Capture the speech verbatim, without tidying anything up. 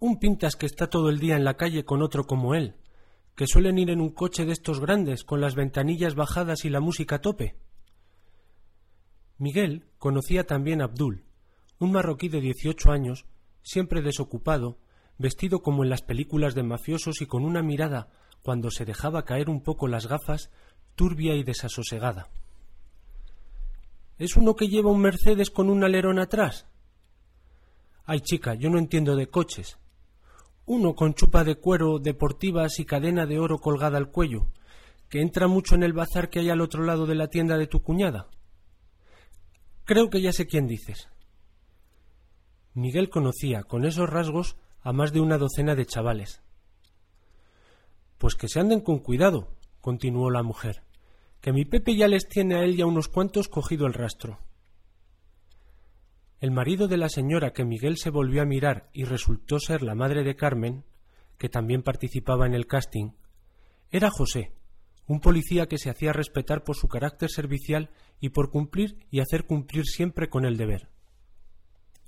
Un pintas que está todo el día en la calle con otro como él, que suelen ir en un coche de estos grandes, con las ventanillas bajadas y la música a tope. Miguel conocía también a Abdul, un marroquí de dieciocho años, siempre desocupado, vestido como en las películas de mafiosos y con una mirada, cuando se dejaba caer un poco las gafas, turbia y desasosegada. ¿Es uno que lleva un Mercedes con un alerón atrás? Ay, chica, yo no entiendo de coches. Uno con chupa de cuero, deportivas y cadena de oro colgada al cuello, que entra mucho en el bazar que hay al otro lado de la tienda de tu cuñada. Creo que ya sé quién dices. Miguel conocía, con esos rasgos, a más de una docena de chavales. Pues que se anden con cuidado, continuó la mujer, que mi Pepe ya les tiene a él y a unos cuantos cogido el rastro. El marido de la señora, que Miguel se volvió a mirar y resultó ser la madre de Carmen, que también participaba en el casting, era José, un policía que se hacía respetar por su carácter servicial y por cumplir y hacer cumplir siempre con el deber.